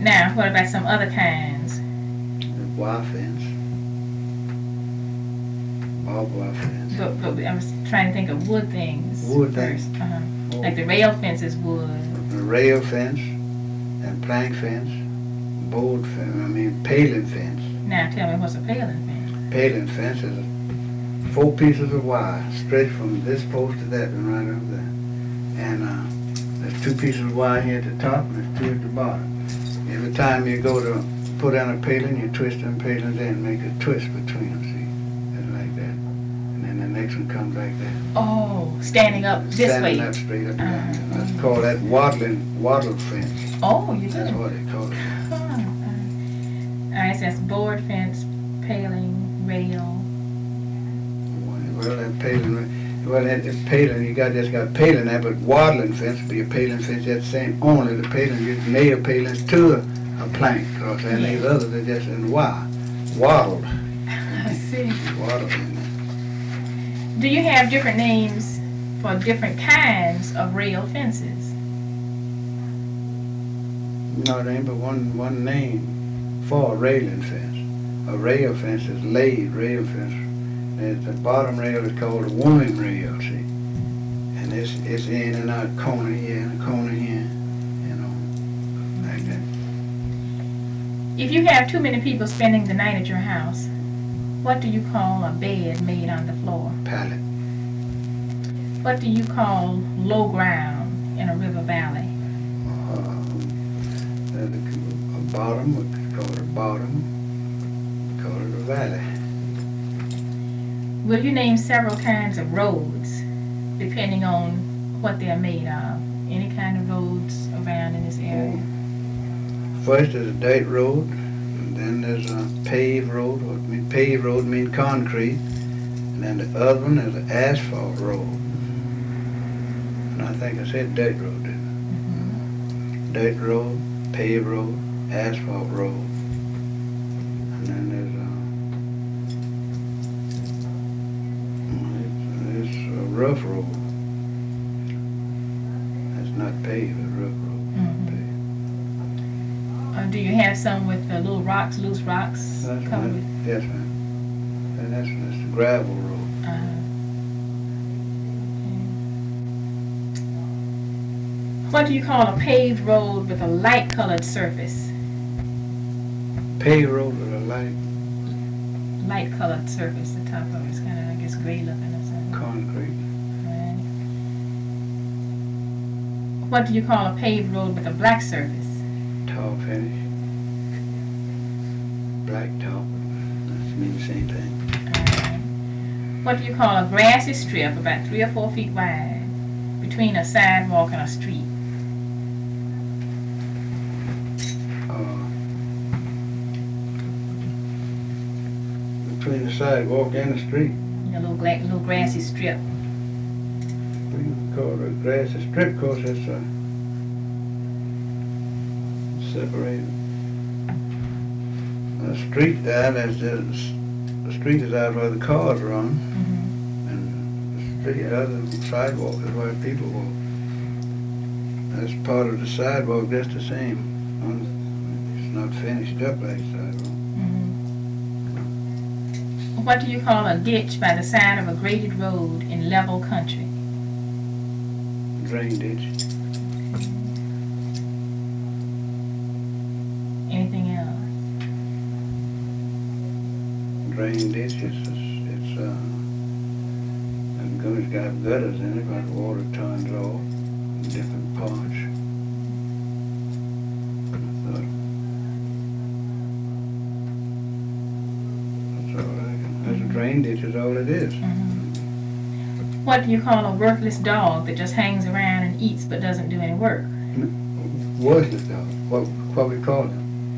Now, what about some other kinds? The wire fence. Barbed wire fence. But I was trying to think of wood things. Wood first. things. Oh. Like the rail fence is wood. The rail fence and plank fence, paling fence. Now tell me, what's a paling fence? Paling fence is 4 pieces of wire stretched from this post to that and right over there. And there's 2 pieces of wire here at the top and there's 2 at the bottom. Every time you go to put down a paling, you twist them palings in, make a twist between them, see? Just like that. And then the next one comes like that. Oh, standing up this way. Standing up straight up. Let's call that wattle fence. Oh, you do? That's what they call it. All right, so that's board fence, paling, rail. Well, that paling, you just got paling there, but wattling fence would be a paling fence that's the same. Only the paling, you nail palings to a plank, because and these others are just in wire. Wattled. I see. Wattled in there. Do you have different names for different kinds of rail fences? No, there ain't but one name for a railing fence. A rail fence is laid rail fence. The bottom rail is called a woman rail, see? And it's in and out corner here and a corner here, like that. If you have too many people spending the night at your house, what do you call a bed made on the floor? Pallet. What do you call low ground in a river valley? A bottom, we call it a bottom, we call it a valley. Will you name several kinds of roads, depending on what they're made of? Any kind of roads around in this area? First is a dirt road, and then there's a paved road. Paved road means concrete, and then the other one is an asphalt road. And I think I said dirt road, didn't I? Mm-hmm. Dirt road, paved road, asphalt road, and then there's a rough road. That's not paved, it's rough road. Do you have some with little rocks, loose rocks? Yes, ma'am. And that's the gravel road. What do you call a paved road with a light-colored surface? Paved road with a light-colored surface. The top of it's kind of, I guess, gray looking or something. Concrete. Right. What do you call a paved road with a black surface? Tall finish. Black top. That's mean the same thing. What do you call a grassy strip about 3 or 4 feet wide between a sidewalk and a street? Between the sidewalk and the street. A little grassy strip. We call it a grassy strip because it's separated. The street there, the street is out where the cars run, and the other sidewalk is where people walk. That's part of the sidewalk, that's the same. It's not finished up like the sidewalk. What do you call a ditch by the side of a graded road in level country? Drain ditch. Anything else? Drain ditch, it's got gutters in it, but water turns off in different parts. That's all right. That's a drain ditch is all it is. What do you call a worthless dog that just hangs around and eats but doesn't do any work? Worthless dog. What we call it?